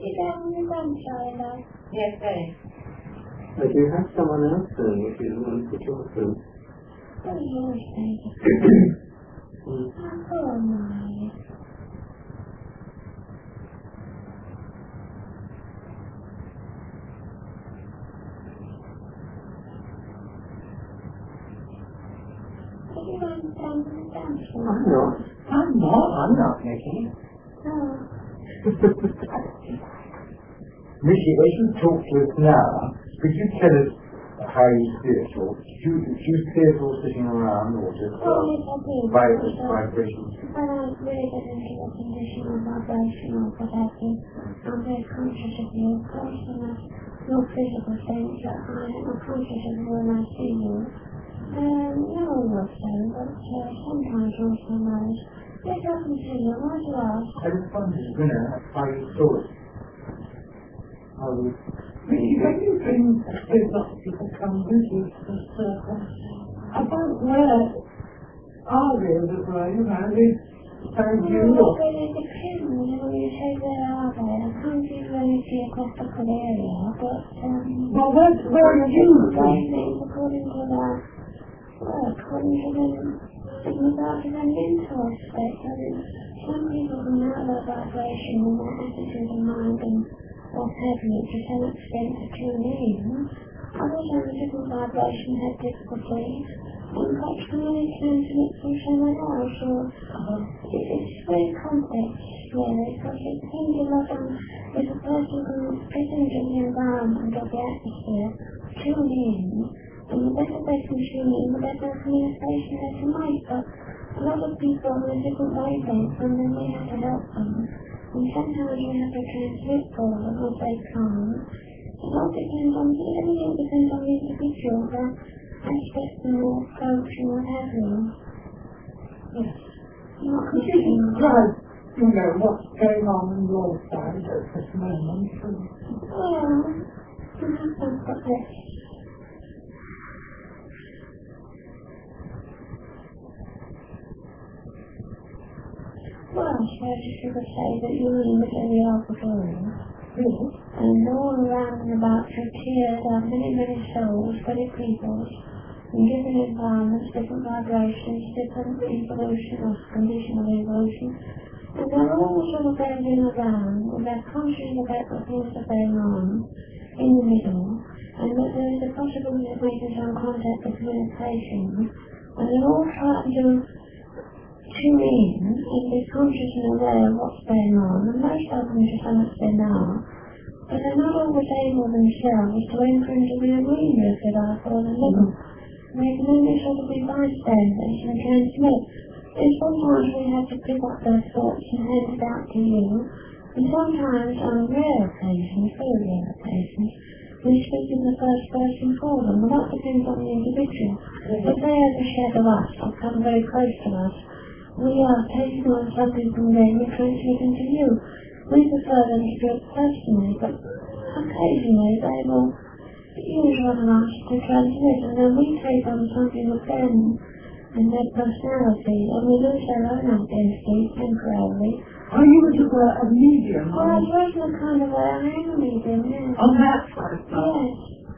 Yes, please. Do you have someone else doing it? You want to put your through? I'm not, Nicky. Rishi, as you talk to us now, could you tell us how you feel? Do you feel sitting around or just vibrations? I don't really get into the condition of vibration or what have you. I'm very conscious of you, of course, and your physical sense that I'm conscious of you when I see you. No, not so, but sometimes also knows. Yes, I can see you. Why do you ask? I just wondered, how you saw it. When you bring lots of people come with you to the circle, about where are they in the brain? Are they thank you? It really depends. When you say where are they, I can't give you any geographical area, but well, where are you? According to that, in regard to the mental aspect, some people can have their vibration and their attitude of mind and what have you to some extent to tune in. Others have a different vibration, have difficulty, and perhaps can only transmit from someone else, or it's very complex, really, because it depends a lot on if a person can fit into the environment or the atmosphere, tune in, and the better they can tune in, the better communication they can make. But a lot of people have a different wavelength, and then we have to help them. And sometimes you have to transmit for them if they can't. It all depends on, everything depends on the individual, the aspect and the approach and what have you. Yes. Could you describe, what's going on your side at this moment? Well, I've got this. Well, I suppose you should say that you're in the very auditorium. Yes. And all around and about through tears are many, many souls, many peoples, in different environments, different vibrations, different evolution or condition of evolution. And they're all sort of bending around, and they're conscious about the things that are going on in the middle, and that there is a possibility of making some contact or communication, and they're all trying to tune in and be conscious and aware of what's going on, and most of them to some extent are, but they're not always able themselves to enter into the arena, if you like, or the middle. They can only sort of be bystanders and transmit. And sometimes we have to pick up their thoughts and hand it out to you, and sometimes on rare occasions, very rare occasions, we speak in the first person for them, and that depends on the individual. If they overshadow us or come very close to us, we are taking on something from them and transmitting to you. We prefer them to do it personally, but occasionally they will use one of us to transmit, and then we take on something of them and their personality, and we lose their own identity temporarily. Are you a medium? Well, I suppose in a kind of way I am a medium, yes. On that side? Yes.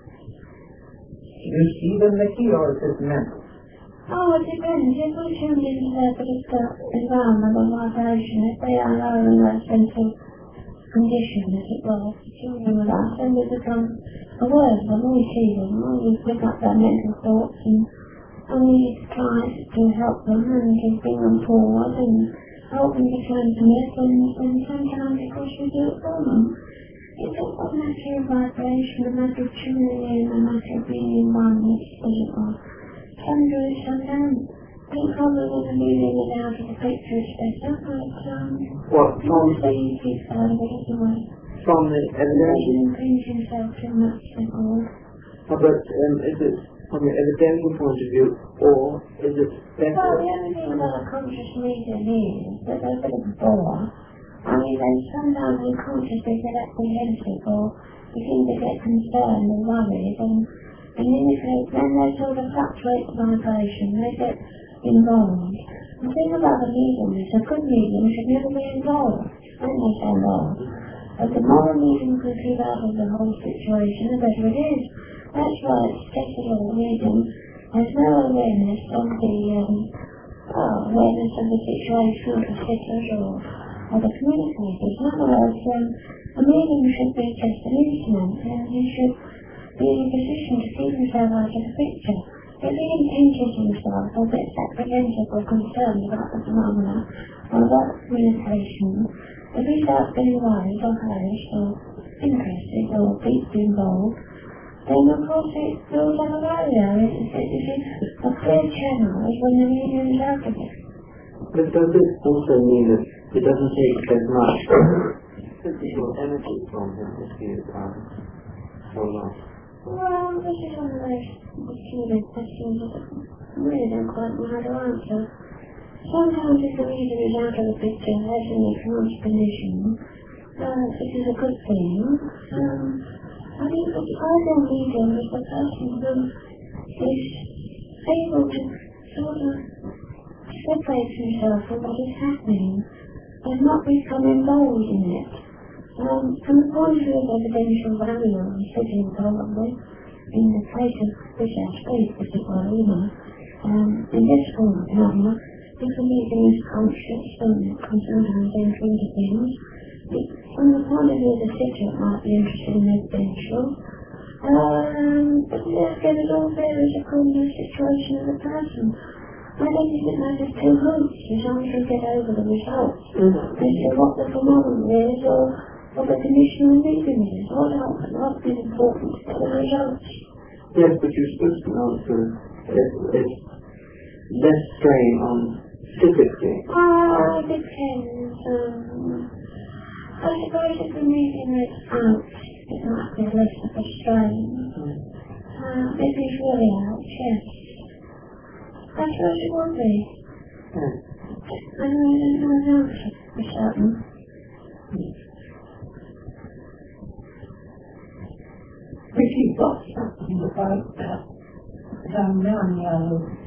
Do you see them, Nicky, or is it mental? Oh, it depends. If we tune into their particular environment or vibration, if they are lower in their sense of condition, as it were, tune in with us, then we become aware of them, we see them, we pick up their mental thoughts, and we try to help them and to bring them forward and help them to transmit, and sometimes, of course, we do it for them. It's all a matter of vibration, a matter of tuning in, a matter of being in oneness, as it were. Some do it, some don't. I think probably when the moving it out of the picture is better, but it's easy for it anyway. From the evidence? He brings himself too much to all. But is it from the evidential point of view, or is it better? Well, the only thing about a conscious medium is that they're a bit of a bore. I mean, they sometimes unconsciously get apprehensive or begin to get concerned and worried, and then they sort of fluctuate the vibration, they get involved. The thing about a medium is a good medium should never be involved, when they say involved. But the more medium can keep out of the whole situation, the better it is. That's why secular medium has no awareness of the situation of the sitters or the communicators. In other words, a medium should be just an instrument, and he should be in a position to keep himself out of the picture. If he engages himself or gets apprehensive or concerned about the phenomena or about communication, if he starts being worried or harassed or interested or deeply involved, then of course it goes on a barrier. It's a clear channel is when the medium is out of it. But does it also mean that it doesn't take as much physical energy from him if he is so long? Well, this is one of those peculiar questions that I really don't quite know how to answer. Sometimes if the reader is out of the picture, as in a trance condition, it is a good thing. I think that the ideal medium is the person who is able to sort of separate himself from what is happening and not become involved in it. From the point of view of evidential value, I'm sitting probably in the place of which I speak, as it were, in this form of phenomena, if the medium is conscious and can sometimes enter into things, from the point of view of the sitter, it might be interested in evidential, but again, it all varies according to the situation of the person. I don't think it matters two hoots as long as you get over the results as to what the phenomenon is or what the condition of the medium is. What is important to the results? Yes, but you're supposed to answer it's less strain on physically. It depends. I suppose if the medium is out, it might be less of a strain. If he's really out, yes. I suppose it would be. I don't know an answer for certain. We keep got something about Damiano,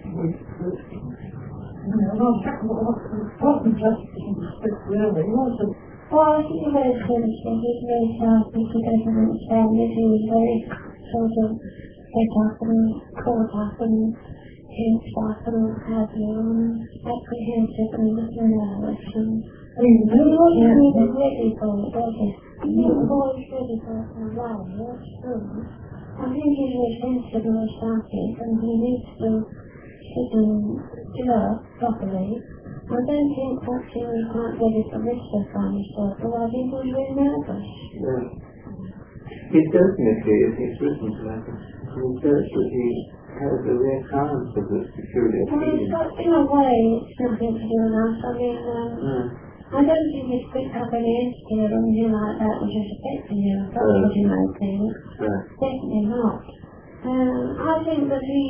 wasn't just really, was it? Well, I think he very seriously, he's very selfish, he doesn't understand it, he's very sort of get up and caught up and tensed up and what have you, and apprehensive and a little nervous and he wasn't ready for it, was he? He wasn't always ready for it in a way, that's true. I think he's very sensitive and static and he needs to sit and develop properly. I don't think perhaps he was quite ready for this stuff on his circle. I think he was really nervous. Yeah. He definitely, if he's written to that, he says that he has a reoccurrence of this peculiar Well, feeling. it's got, in a way, it's nothing to do with us. I mean, I don't think he's picked up any entity or anything like that which is affecting him. That's what he may think. Definitely not. I think that he,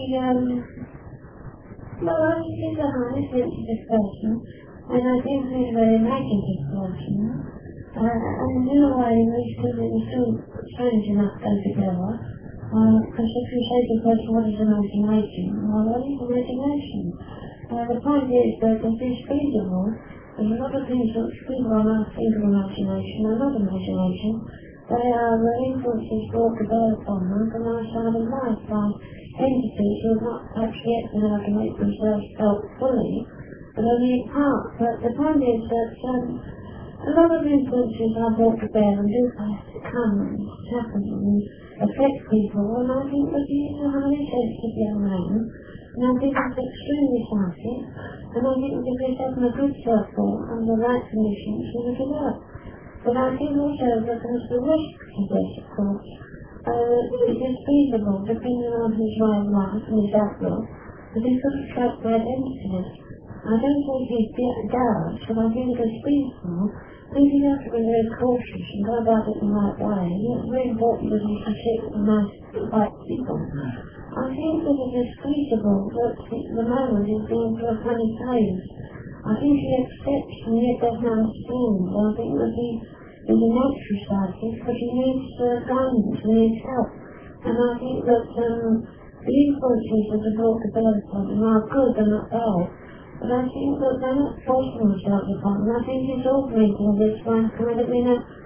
well, I think he's a highly sensitive person, and I think he's a very imaginative person. And in a way, these two things do strange enough go together. Because if you say to a person, what is imagination? Well, what is imagination? The point is that if it's feasible, there's a lot of things which people on earth think of imagination are not imagination. They are the influences brought to bear upon them from outside of life by entities who have not perhaps yet been able to make themselves felt fully, but only in part. But the point is that a lot of influences are brought to bear and do come and happen and affect people, and I think that he is a highly sensitive young man, and I think he's extremely psychic, and I think that if he's having a good circle under the right conditions, he will develop. But I think also that there's the risk to this, of course. It is feasible, depending on his way of life and his outlook, that he could attract bad entities. I don't think he's garrulous, but I think it is feasible. I think you have to be very cautious and go about it in the right way. It's very important that he can sit with nice, right people. I think that it is feasible that the moment is being to a funny phase. I think he accepts and yet doesn't understand. I think that he is a natural psychic, but he needs guidance, he needs help. And I think that the influences that are brought to bear upon him are good, they're not bad. But I think that they're not forcing themselves upon him. I think he's augmenting this by kind of in a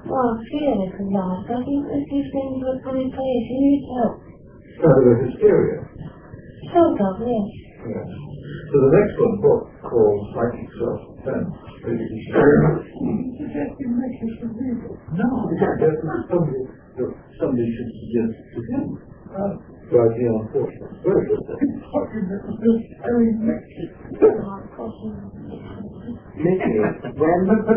Well, fearless of life. I think that these things will come in place. You need help. So the hysteria. Sort of, yes. Yes. So the next one, book called Psychic Self-Defense. Suggesting that you should read it. No, that's not something that somebody should suggest to him. But, you know, unfortunately, very good thing. Talking about this very Mexican. Mickey, when...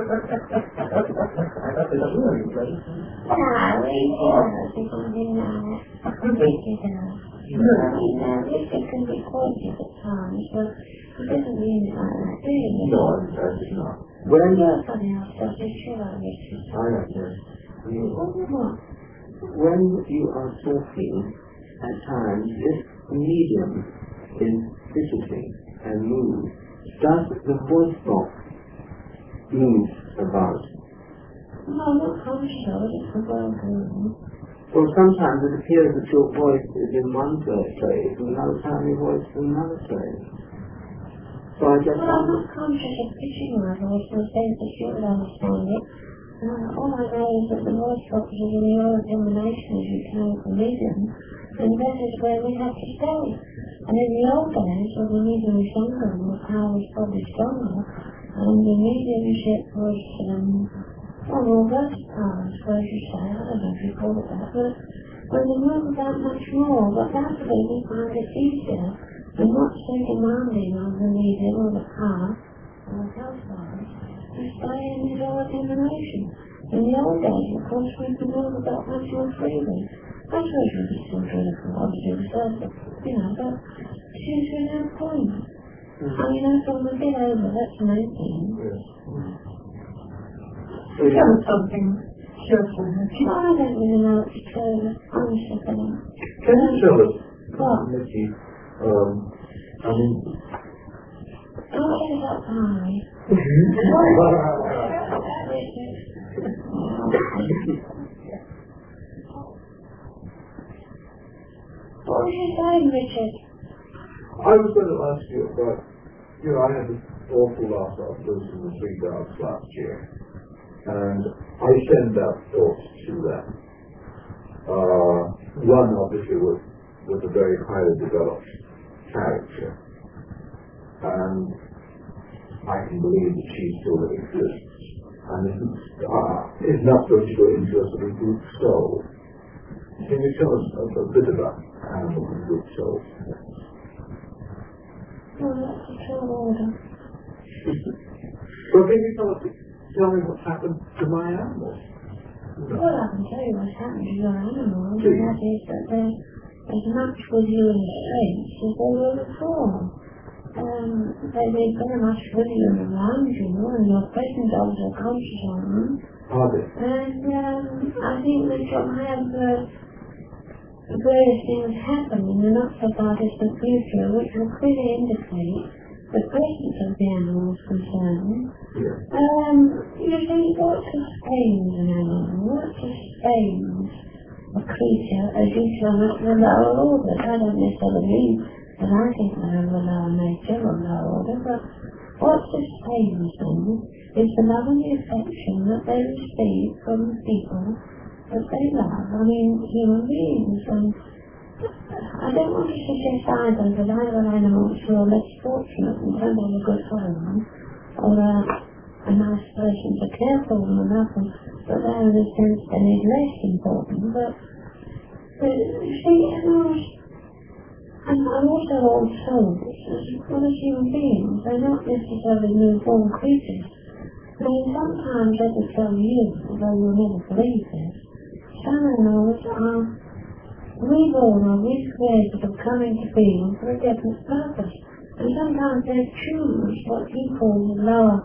It can be quoted at times, but it doesn't mean it like that, do you? No, I did not. When Something else does it, sure I wish it. I understand. What? When you are talking, at times, this medium is visiting and moves. Does the voice box move about? No, not conscious, it's a broken. Well, sometimes it appears that your voice is in one place, and another time your voice is in another place. So I just Well, I'm not conscious of pitching my voice in the sense that you would understand it. All I know is that the voice box is in the old emanation as you can with the medium, and that is where we have to stay. And in the old days, when the medium was younger and the power was probably stronger, and the mediumship was, more versatile, I suppose you say, I don't know if you call it that, but when they move about much more, but naturally we find it easier and not so demanding on the medium or the power or the housewife to stay in his old emanation. In the old days, of course, we could move about much more freely. I suppose we could still do it for obviously ourselves, but, but she's in her point. I mean, that's all we get over, that's the main thing. Tell us something cheerful. I don't really know what to tell you, honestly. Can you tell us, What? Mickey, I mean... What is that pie? What was you saying, Richard? I was going to ask you about, I had this awful loss of losing the 3 dogs last year, and I send out thoughts to them. One obviously was a very highly developed character, and I can believe that she still exists, and is not going to go into a sort of group soul. Can you tell us a bit about animals and group souls? Well, that's a tall order. Well, can you tell me what's happened to my animals? Well, I can tell you what's happened to your animals, and that is that they're as much with you in the States as they were before. They're very much with you and around you, and your present dogs are conscious on them. Are they? And I think that you'll have various things happen in the not-so-far distant future which will clearly indicate the presence of the animals concerned. Yes. You see, what sustains an animal? What sustains a creature as you term it in the lower order? I don't necessarily mean that I think they're of a lower nature or lower order, but what sustains them is the love and the affection that they receive from the people that they love. I mean, human beings. And I don't want to suggest either that either animals who are less fortunate and don't have a good home, or a nice person to care for them and love them, but they in a sense they need less important. But see, animals, and also old souls, as well as human beings, they're not necessarily newborn creatures. I mean, sometimes they will tell you, although you'll never believe this, some animals are reborn or recreated or come into being for a definite purpose. And sometimes they choose what he calls a lower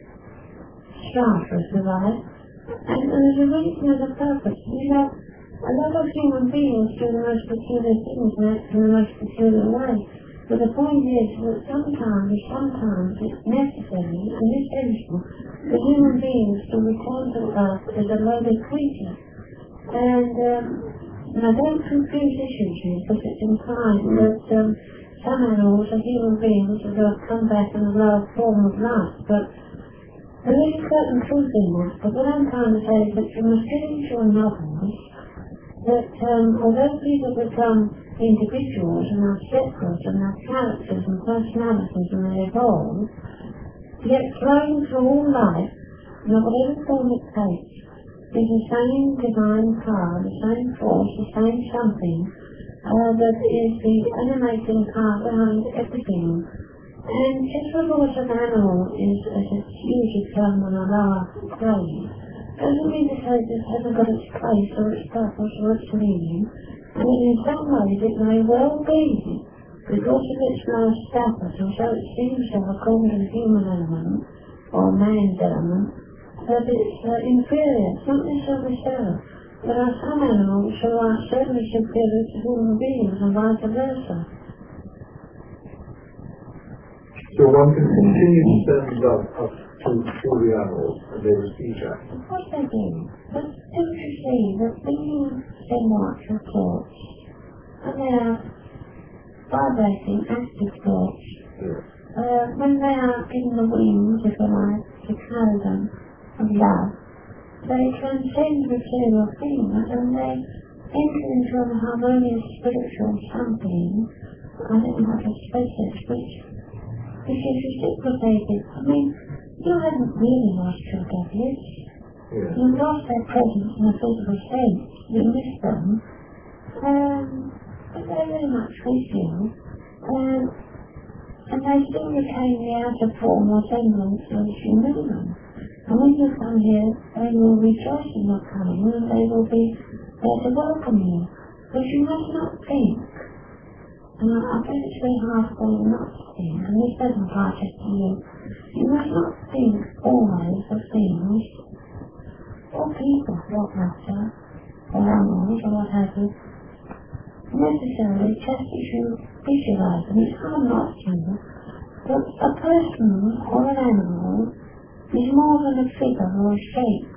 strata, if you like, and there's a reason and a purpose. A lot of human beings do the most peculiar things and act in the most peculiar way. But the point is that sometimes it's necessary and essential for human beings to return to Earth as a lowly creature. And I don't confuse issues here, because it's implied that some animals are human beings who have come back in a lower form of life, but There is a certain truth in that, but what I'm trying to say is that you must get into your knowledge that although people become individuals and are separate and have characters and personalities and they evolve, yet flowing through all life, in whatever form it takes, is the same divine power, the same force, the same something that is the animating power behind everything. And just because an animal is as a huge term on a lower grade, doesn't mean to say that it hasn't got its place or its purpose or its meaning, and in some ways it may well be, because of its low status, and so it seems to have according to the human element, or man's element, that it's inferior. It's not necessarily so. There are some animals who are certainly superior to human beings and vice versa. So one can continue to send love up to the animals and they receive that. Of course they do. But don't you see that when you send out your thoughts, and they are vibrating, active thoughts, when they are given the wings, if you like, to carry them of love, they transcend material things and they enter into a harmonious spiritual something, I don't know how to express it, which is reciprocated. I mean, you haven't really lost your devils. Yeah. You've lost their presence in a physical sense. You miss them. But they're very much with you. And they still retain the outer form or semblance as you knew them. And when you come here, they will rejoice in your coming and they will be there to welcome you. But you must not think. And I bet it's very hard for you not to think, and this doesn't apply just to you. You must not think always of things, or people, for that matter, or animals, or what have you, necessarily just as you visualize them. It's hard not to, but a person or an animal is more than a figure or a shape,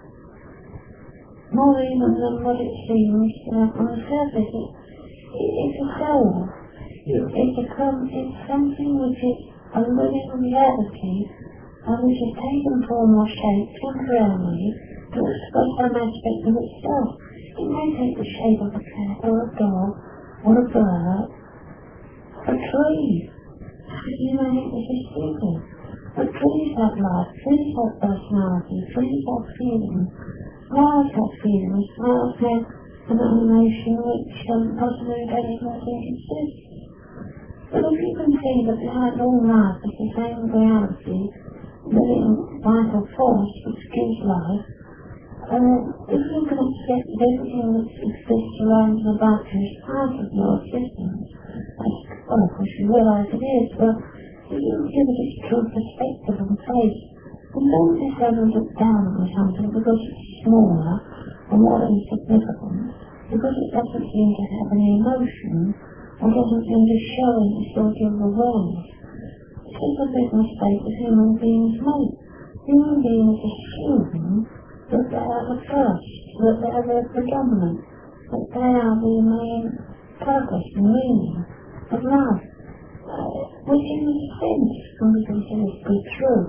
more even than what it seems on the surface. It's a soul. Yeah. It's something which is a living reality which has taken form or shape temporarily to express some aspect of itself. It may take the shape of a cat or a dog or a bird, a tree. You may think this is stupid, but trees have life, trees have personality, trees have feelings, flowers have feelings, flowers have an animation which possibly don't even think exists. But if you can see that behind all life is the same reality, living vital force which gives life, if you can accept that everything that exists around and about you is part of your existence, well, of course you realise it is, but if you give it its true perspective and face, and don't necessarily look down on something because it's smaller or more insignificant, because it doesn't seem to have any emotion, or doesn't seem to show any sort of awareness. This is a big mistake that human beings make. Human beings assume that they are the first, that they are the predominant, that they are the main purpose and meaning of life, which in a sense can be considered to be true.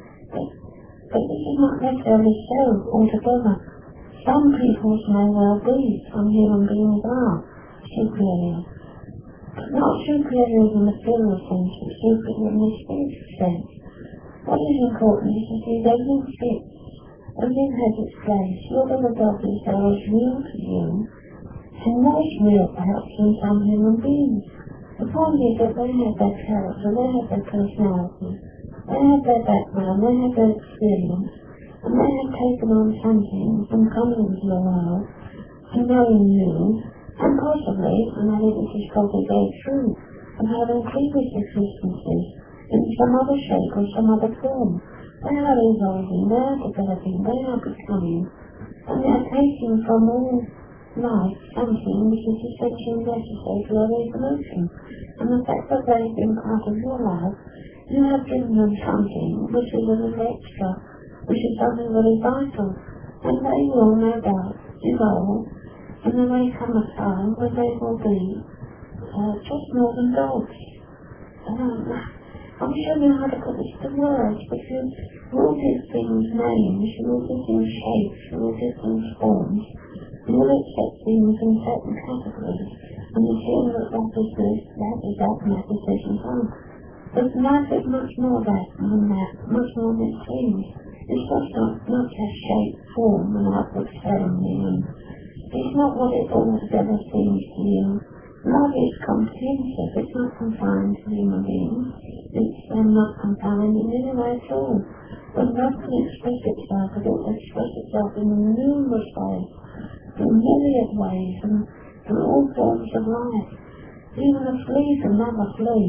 But this is not necessarily so altogether. Some peoples may well be, some human beings are superior. Not superior in the material sense, but superior in the spiritual sense. What is important is to see that everything fits, everything has its place. Your little dog is there as real to you, and more real perhaps than some human beings. The point is that they have their character, they have their personality, they have their background, they have their experience, and they have taken on something from coming into the world to knowing you, and possibly, and I think this is probably very true, of having previous existences in some other shape or some other form. They are evolving, they are developing, they are becoming, and they are taking from all life something which is essentially necessary for their evolution. And the fact that they've been part of your life, you have given them something which is a little extra, which is something very vital, and they will no doubt evolve, and there may come a time when they will be just more than dogs. I'm sure you how to put this to words, but you will give things names, you will give things shapes, you will give things forms, you will accept things in certain categories, and you feel that that is this, that is that, and that is this, and so on. But life is much more that than that, much more than it seems. It's just not just shape, form, and outward ceremony, and it's not what it altogether seems to you. Love is comprehensive, it's not confined to human beings, it's not confined in any way at all. But love can express itself, it will express itself in numerous ways, in myriad ways, and in all forms of life. Even a flea can love a flea.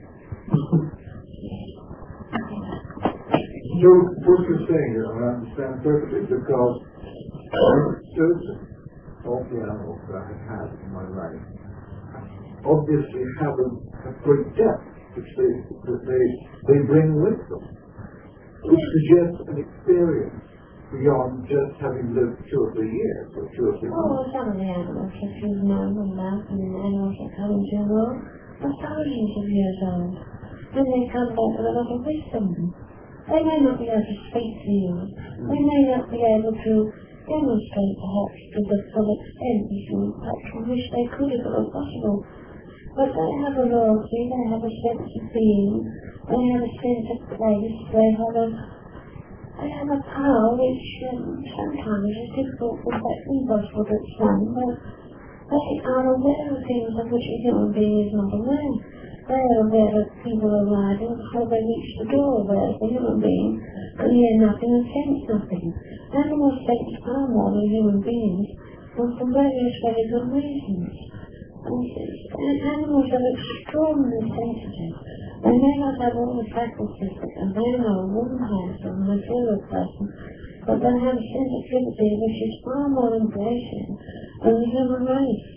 So what you're saying here, I understand perfectly, because certain of the animals that I have had in my life obviously have a great depth which they bring with them, which suggests an experience beyond just having lived 2 or 3 years or 2 or 3 months. Oh, some of the animals that you've known and loved, and the animals that come into your world are thousands of years old, and they come back with a lot of wisdom. They may not be able to speak to you, they may not be able to demonstrate perhaps to the full extent as you perhaps wish they could if it were possible. But they have a loyalty, they have a sense of being, they have a sense of place, they have a power which sometimes is difficult, in fact impossible to explain, but they are aware of things of which a human being is not aware. They are aware of people arriving before they reach the door, whereas the human being can hear nothing and sense nothing. Animals sense far more than human beings, and for various very good reasons. And animals are extraordinarily sensitive. They may not have all the faculties that a man or a woman has, or a material person, but they have a sensitivity which is far more embracing than the human race.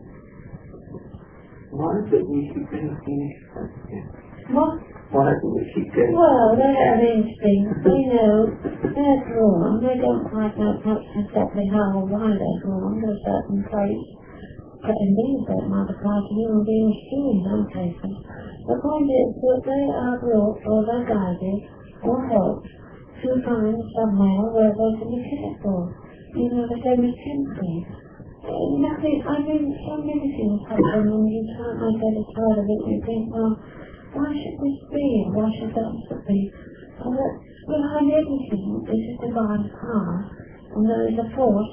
Why is it we keep getting sensitive? What? Why do we keep getting Well, they have instincts, they know they're drawn, they don't quite know perhaps exactly how or why they're drawn to a certain place. But indeed that might apply to human beings too in some cases. The point is that they are brought or they're guided or helped to find somewhere where they can be cared for, even if it's only temporary. Nothing, I mean, so many things happen and you can't make any tired of it and you think, well, why should this be? Why should that be? Well, behind everything is a divine power, and there is a force,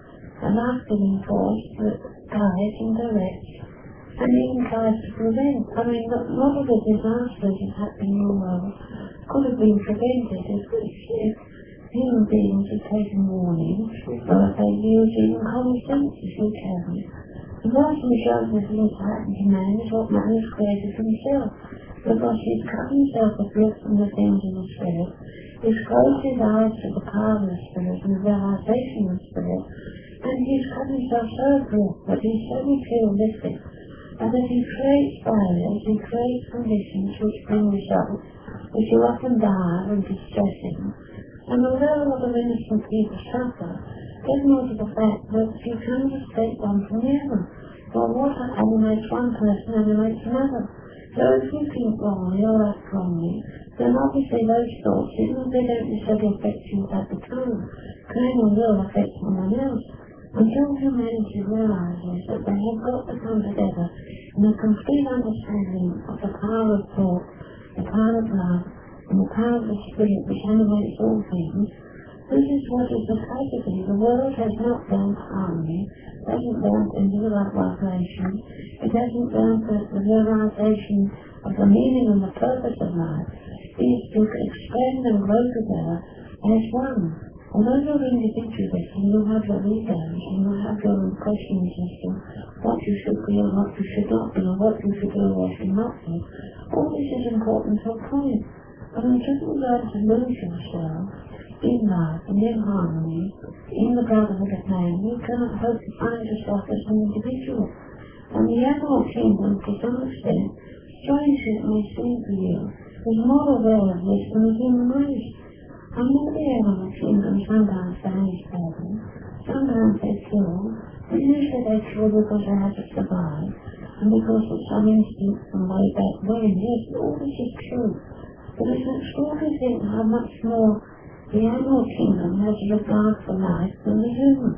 a life-giving force that guides and directs, and even tries to prevent. I mean, not all the disasters that happen in the world could have been prevented if human beings had taken warning, or if they used even common sense as you tell me. The vast majority of things that happen to man is what man has created himself, because he's cut himself adrift from the things of the Spirit, he's closed his eyes to the power of the Spirit and the realization of the Spirit, and he's cut himself so adrift that he's so materialistic, and that he creates barriers, he creates conditions which bring results, which are often dire and distressing. And although a lot of innocent people suffer, there's more to the fact that you can't escape one from the other. Well, what animates one person animates another. So if you think wrongly or act wrongly, then obviously those thoughts, even if they don't necessarily affect you at the time, can or will affect someone else. Until humanity realizes that they have got to come together in a complete understanding of the power of thought, the power of love, and the power of the Spirit which animates all things, this is what is the tragedy. The world has not learned harmony, it hasn't learned individual vibration, it hasn't learned the realization of the meaning and the purpose of life is to expand and grow together as one. Although you're individualist and you have your egos and you have your impressions as to what you should be and what you should not be and what you should do or should not do, all this is important to a point. But until you learn to lose yourself in love and in harmony, in the brotherhood of man, you cannot hope to find yourself as an individual. And the animal kingdom, to some extent, strange as it may seem to you, is more aware of this than the human race. I know the animal kingdom sometimes values people, sometimes they kill, but usually they kill because they have to survive. and because of some instinct from way back when, yes, all this is true. But it's an extraordinary thing how much more the animal kingdom has a regard for life than the human.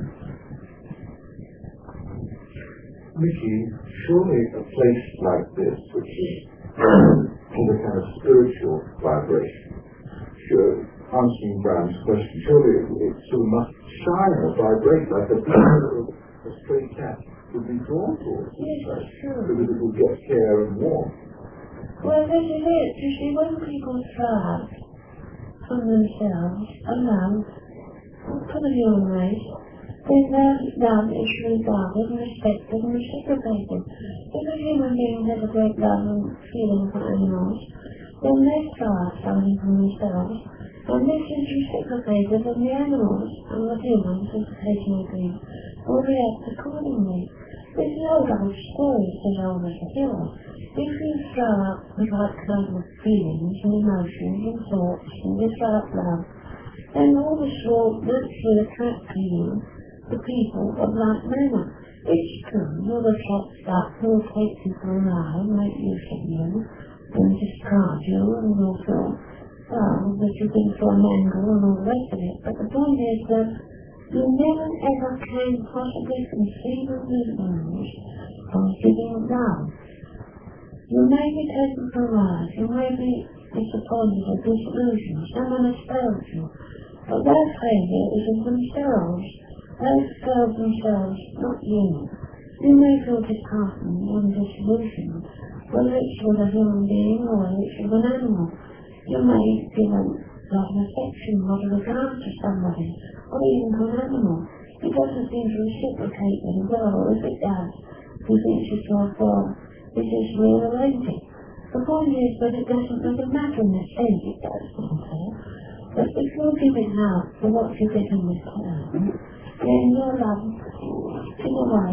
Mickey, surely a place like this, which is in a kind of spiritual vibration, sure, answering Bram's question, surely it sort of must shine or vibrate like a stray cat would be drawn towards it, yes, right? True. Because it will get care and warmth. Well, this is it. You see, when people thrive from themselves alone, for the human race, then their love is regarded and respected and reciprocated. If a human being has a great love and feeling for animals, then they thrive starting from themselves, and this is reciprocated in the animals, and the humans, as the case may be, will react accordingly. This is old story, as old as the hill. If you throw up the right kind of feelings and emotions and thoughts and this right love, then all this will naturally attract to you the people of like manner. It's true, you'll attract that who will take people alive, make use of you, and discard you, and will feel, well, that you've been through an angle and all the rest of it. But the point is that you never ever can possibly conceive of the means of giving love. You may be taken for a ride, you may be disappointed or disillusioned, someone has failed you, but their failure is of themselves. They've failed themselves, not you. You may feel disheartened and disillusioned, whether it's with a human being or whether it's with an animal. You may feel a lot of affection, a lot of regard to somebody, or even to an animal. It doesn't seem to reciprocate very well, or if it does, you think to yourself, well, this is rearranging. The point is that it doesn't really matter in a sense, it does matter. But if you're giving out for what you get in return, then your love, in a way,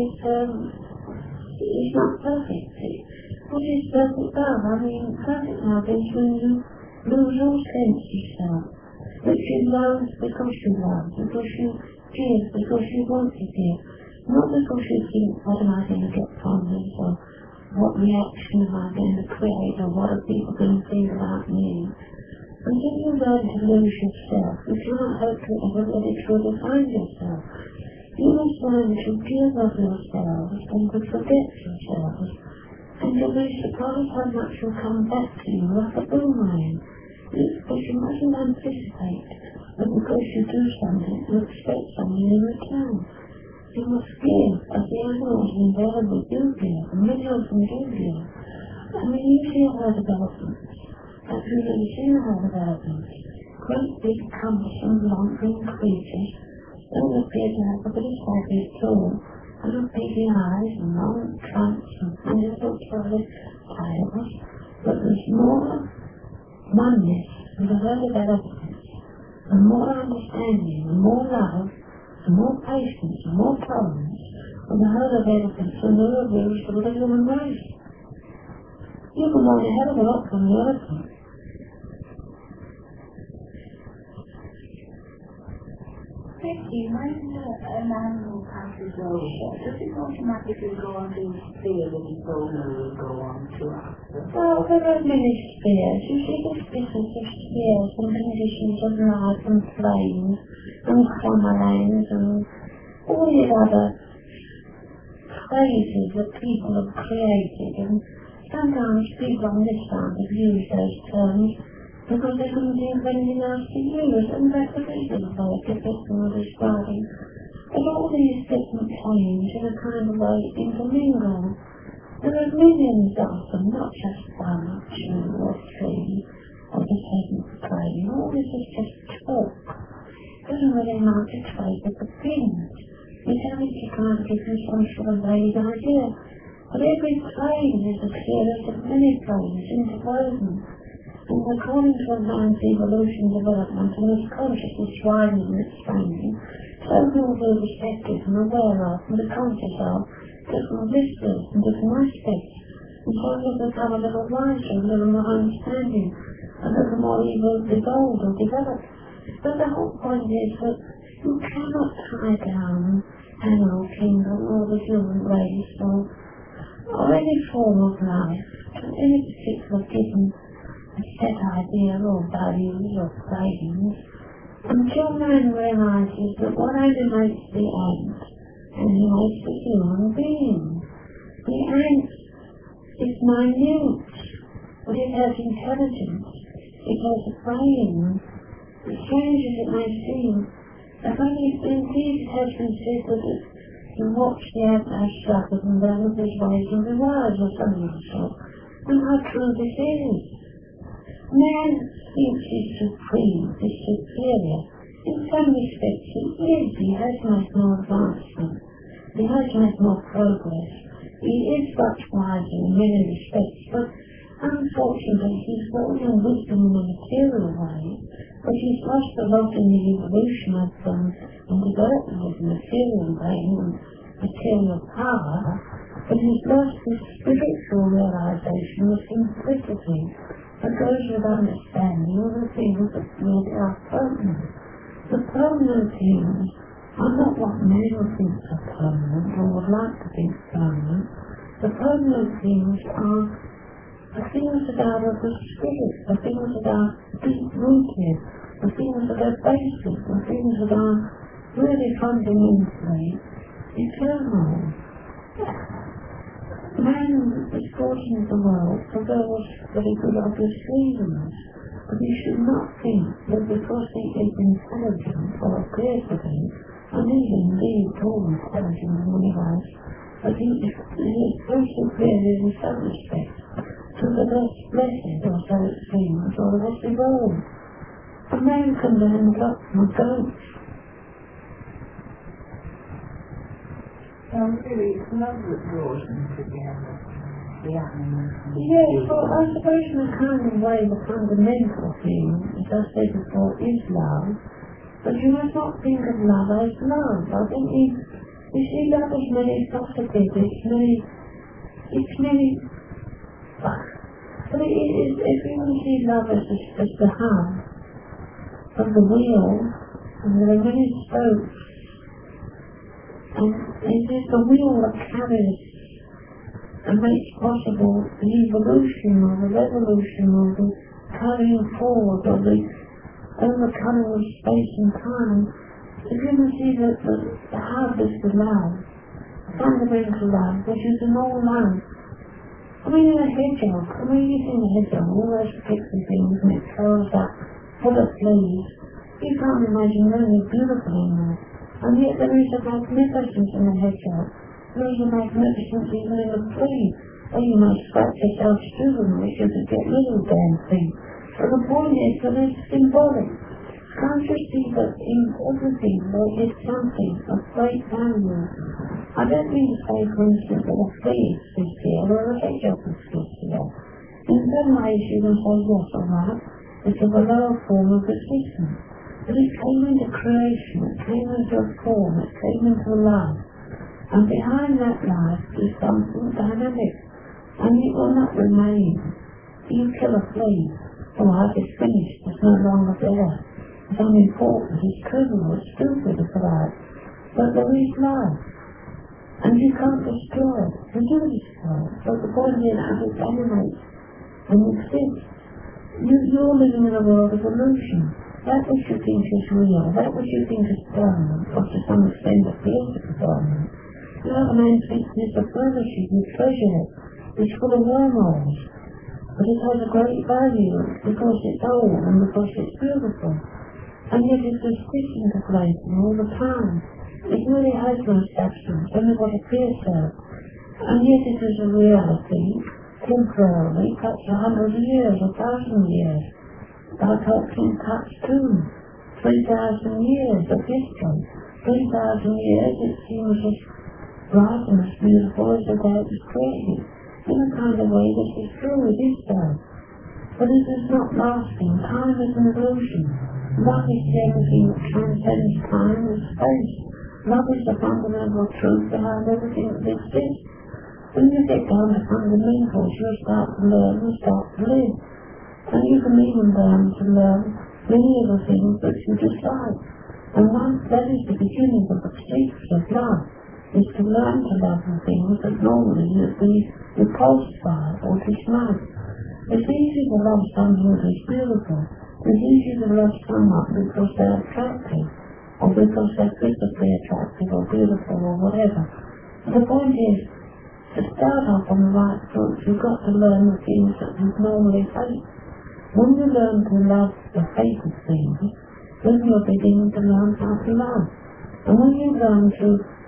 is not perfect. What is perfect love? I mean, perfect love is when you lose all sense of self, that you love because you love, because you give, because you want to give, not because you think, what am I going to get from this, or what reaction am I going to create, or what are people going to think about me. Until you learn to lose yourself, you cannot hope to ever really truly find yourself. You must learn to give of yourselves and to forget yourselves, and you'll be surprised how much will come back to you like a boomerang. But you mustn't anticipate that because you do something, you expect something in return. You must give, as the animals invariably do give, and many of them do give. I mean, you see how developments. Actually, you see how developments. Great big, cumbersome, long-green creatures all appear to have a bit of saggy too, and have beady eyes and long trunks and wonderful curly tails, but there's more oneness with their developments, and more understanding, and more love, and more patience, and more tolerance with the whole of elephants and the reviews of the human race. You can learn a hell of a lot from the elephant. Becky, when an animal passes over, does it automatically go on to the sphere that its owner will go on to after? Well, there are many spheres. You see this business of spheres and conditions of life and flames and summerlands and all the other phrases that people have created, and sometimes people on this side have used those terms because they couldn't think of anything else to use, and that's the reason for it, the people are describing. But all these different planes in a kind of way intermingle. There are millions of them, not just one or two or three of the seventh plane. All this is just talk. It doesn't really amount to trade at the pins. It's only to try and give you some sort of vague idea. But every plane is a series of many planes interwoven. And according to a man's evolution development and his consciousness widening and expanding, so he will be respected and aware of and be conscious of different vistas and different aspects, and so he'll become a little wiser, a little more understanding, a little more evolved or developed. But the whole point is that you cannot tie down animal kingdom or the human race or or any form of life, to any particular given set idea or values or cravings, until man realizes that what animates the ant animates the human being. The ant is minute, but it has intelligence, it has a brain. As strange as it may seem, if only indeed it has been said that you watch the ant as suffered and develop his ways and be wise or something of the sort, and how true this is. Man thinks he's supreme, he's superior. In some respects he is. He has made more advancement. He has made more progress. He is much wiser in many respects, but unfortunately he's grown in wisdom in a material way, but he's lost a lot in the evolution of them and development of the material brain and material power, but he's lost the spiritual realization of simplicity that goes with understanding of the things that really are permanent. The permanent things are not what men think are permanent or would like to think permanent. The permanent things are the things that are of the spirit, the things that are deep-rooted, the things that are basic, the things that are really fundamentally eternal. Man is brought into the world for those very good obvious reasons, but he should not think that because he is intelligent or appears to be, and is indeed all intelligent in many ways, that he is so superior in some respects to the less blessed, or so it seems, or the less evolved. A man can learn what from goats. So really, it's love that draws them together, the animals. Yes, well, I suppose in a kind of way the fundamental thing, as I said before, is love. But you must not think of love as love. I think you see love as many faceted, it's many, but it is, if you see love as the hub of the wheel, and there are many spokes, and it is the wheel that carries and makes possible the evolution or the revolution or the carrying forward or the overcoming of space and time. If you can see that the hub is the love, fundamental love, which is in all love. I mean, in a hedgehog, you see the hedgehog, all those particular things, and it curls up full of fleas. You can't imagine anything beautiful in there. And yet there is a magnificence in the hedgehog. There is a magnificence even in the flea. Or you might scratch yourself stupid and wish you could get rid of the damn thing. But the point is that it's symbolic. Can't you see that in everything there is something of great value? I don't mean to say, for instance, that a flea exists here or a hedgehog exists here. In some ways you can say, yes, all right, it's of a lower form of existence. But it came into creation, it came into a form, it came into life. And behind that life is something dynamic. And it will not remain. You kill a flea, the life is finished, it's no longer there. It's unimportant, it's trivial, it's stupid if you like. But there is life. And you can't destroy it. You do destroy it. But the point is that it animates and exists. You're living in a world of illusion. That which you think is real, that which you think is permanent, or to some extent appears to be permanent. The other man thinks it's a furniture, you treasure it. It's full of wormholes. But it has a great value because it's old and because it's beautiful. And yet it is sticking to places all the time. It really has no substance, only what appears so. And yet it is a reality, temporarily, perhaps 100 years, 1,000 years. Like Hawking cuts too. 3,000 years of history. 3,000 years it seems as bright and as beautiful as the day it was created. In a kind of way this is true, it is so. But it is not lasting. Time is an illusion. Love is the everything that transcends time and space. Love is the fundamental truth behind everything that exists. When you get down to fundamentals, you'll start to learn and start to live. And you can even learn to learn many of the things that you dislike. And once that is the beginning of the secrets of love. is to learn to love the things that normally you'd be repulsed by or dismayed. It's easy to love something that is beautiful. It's easy to love someone because they're attractive, or because they're physically attractive or beautiful or whatever. But the point is, to start off on the right foot, you've got to learn the things that you normally hate. When you learn to love the hated things, then you're beginning to learn how to love. And when you learn to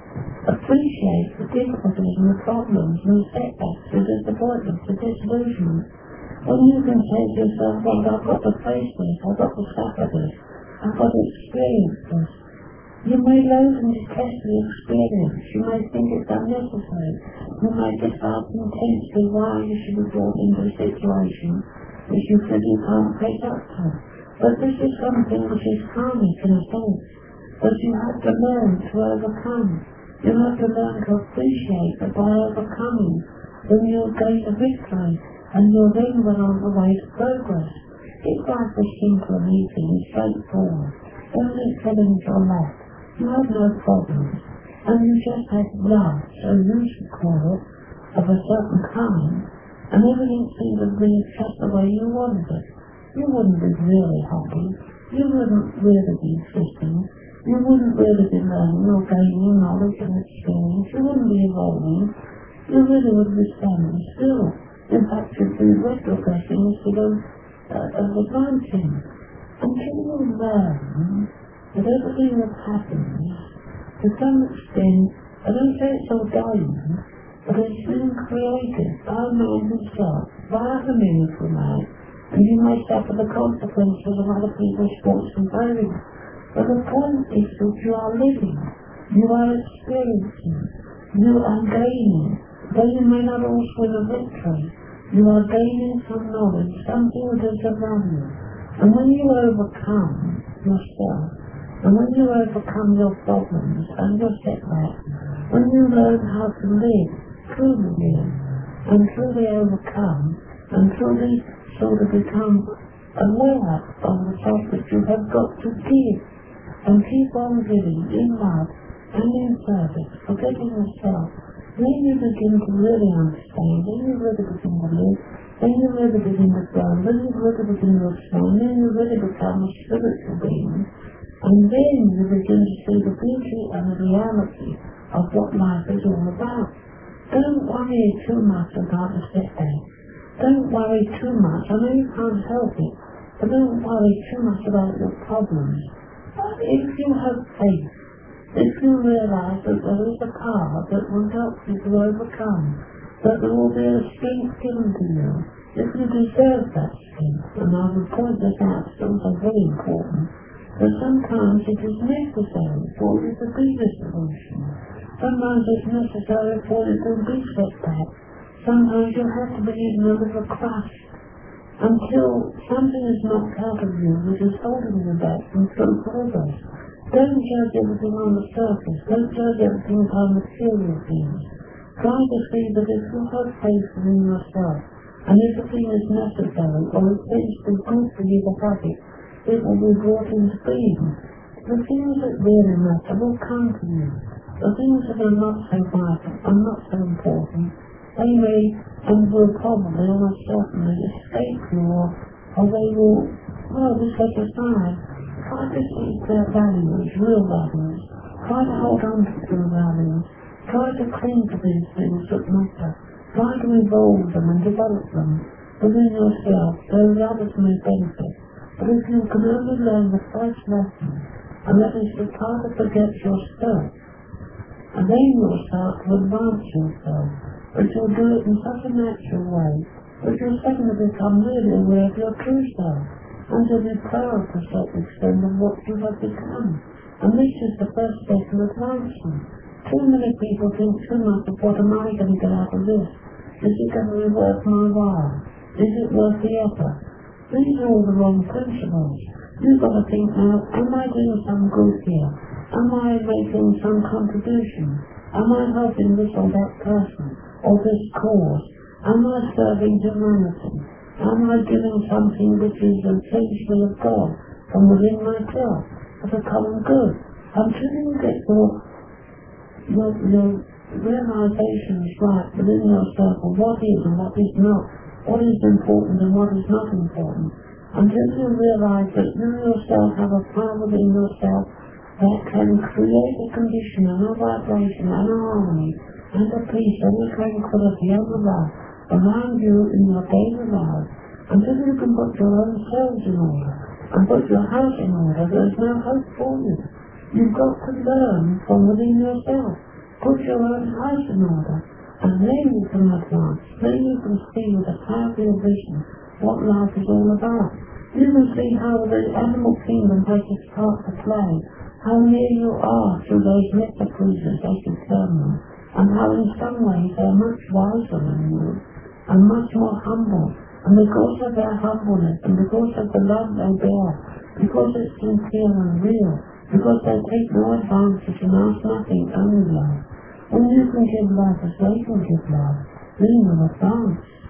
appreciate the difficulties and the problems and the setbacks, the disappointments, the disillusionment, when you can say to yourself, well, I've got to face this, I've got to suffer this, I've got to experience this. You may loathe and detest the experience. You may think it's unnecessary. You may decide intensely why you should be brought into a situation which you feel you can't face up to. But this is something which is karmic in a sense, that you have to learn to overcome. You have to learn to appreciate that by overcoming, then you'll gain a victory, and you'll then well on the way to progress. If life was simple and easy and straightforward, only filling your life, you have no problems, and you just have love, so you should call it, of a certain kind, and everything seemed to be just the way you wanted it. You wouldn't be really happy, you wouldn't really be existing, you wouldn't really be learning or gaining knowledge and experience, you wouldn't be evolving, you really would be standing still. In fact, you'd be retrogressing instead of advancing. Until you learn that everything that happens, to some extent, I don't say it's ordained, but it's been created by man himself, by the miracle man, and you may suffer the consequences of other people's faults and failures. But the point is that you are living, you are experiencing, you are gaining, though you may not always win a victory, you are gaining some knowledge, something that is of value. And when you overcome yourself, and when you overcome your problems and your setbacks, when you learn how to live, truly live, and truly overcome, and truly sort of become aware of the fact that you have got to give, and keep on giving in love and in service, forgetting yourself, then you begin to really understand, then you really begin to live, then you really begin to grow, then you really begin to expand, then you really become a spiritual being. And then you begin to see the beauty and the reality of what life is all about. Don't worry too much about the setback. Don't worry too much. I know you can't help it, but don't worry too much about your problems. If you have faith, if you realize that there is a power that will help you to overcome, that there will be a strength given to you, if you deserve that strength, and I will point this out, something very important, that sometimes it is necessary for you to be the solution. Sometimes it's necessary for you to be set back. Sometimes you have to be in a little crush until something is knocked out of you which is holding you back from true progress. Don't judge everything on the surface. Don't judge everything by material things. Try to see that if you have faith in yourself, and if the thing is necessary, or it seems to be good for you to have it, it will be brought into being. The things that really matter will come to you. The things that are not so vital, are not so important, they may and will probably almost certainly escape you, or they will, well, be set aside. Try to see their values, real values. Try to hold on to true values. Try to cling to these things that matter. Try to evolve them and develop them within yourself, so that others may benefit. But if you can only learn the first lesson, and that is to try to forget yourself, and then you'll start to advance yourself, but you'll do it in such a natural way that you'll suddenly become really aware of your true self, and to be proud to a certain extent of what you have become. And this is the first step in advancement. Too many people think too much of what am I going to get out of this? Is it going to be worth my while? Is it worth the effort? These are all the wrong principles. You've got to think now, am I doing some good here? Am I making some contribution? Am I helping this or that person, or this cause? Am I serving humanity? Am I doing something which is essentially of God from within myself, as a common good? Until you get your your realization is right within yourself of what is and what is not, what is important and what is not important. Until you realize that you yourself have a power within yourself that can create a condition and a vibration and a harmony and a peace and a tranquility and a love around you in your daily life, until you can put your own selves in order and put your house in order, there's no hope for you. You've got to learn from within yourself. Put your own house in order, and then you can advance. Then you can see with a power of your vision what life is all about. You can see how the animal kingdom has its part to play, how near you are to those nectar cruisers, as you term them, and how in some ways they're much wiser than you, and much more humble. And because of their humbleness, and because of the love they bear, because it's sincere and real, because they take no advantage and ask nothing, only love. When you can give love as they can give love, then you'll advance.